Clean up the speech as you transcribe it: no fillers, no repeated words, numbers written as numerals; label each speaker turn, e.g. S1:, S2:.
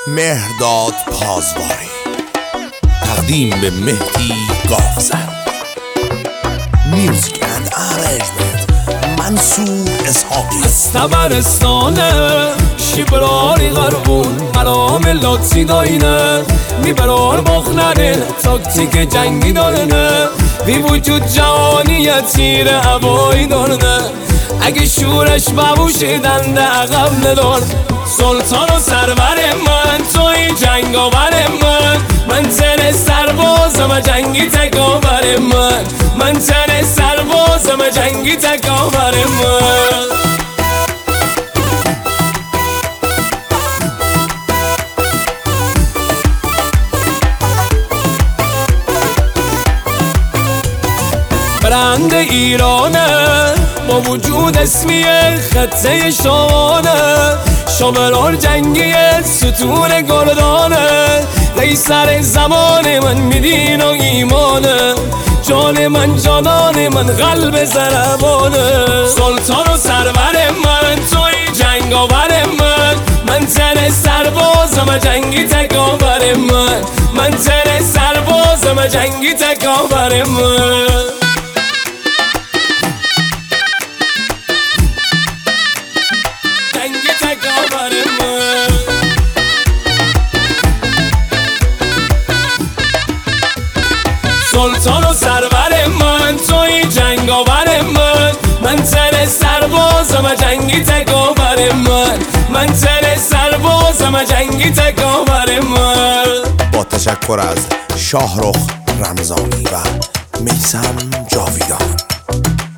S1: مهرداد پازواری، تقدیم به مهدی گاوزن. میوزیک اند ارنجمنت منصور اسحاقی.
S2: از تبرستانه شیبراری غربون مرام لاتی داینه میبرار بخنره تاکتیک جنگی دارنه بی وجود جهانی تیر هوایی دارنه اگه شورش ببوشیدن ده عقب ندار سلطان و سرور من توی جنگاور من تن سربازم جنگی تکاور من تن سربازم جنگی تکاور برند ایرانه با وجود اسمی خطه شانه شاملار جنگی ستون گردانه قیصر زمان من میدین و ایمانه جان من جانان من قلب زربانه سلطان و سرور من توی جنگاور من تن سربازم جنگی تکاور من تن سربازم جنگی تکاور سلطان و سرور من توی جنگاور من تن سربازم جنگی تکاور من تن سربازم جنگی تکاور
S1: با تشکر از شاهرخ رمضانی و میثم جاویدان.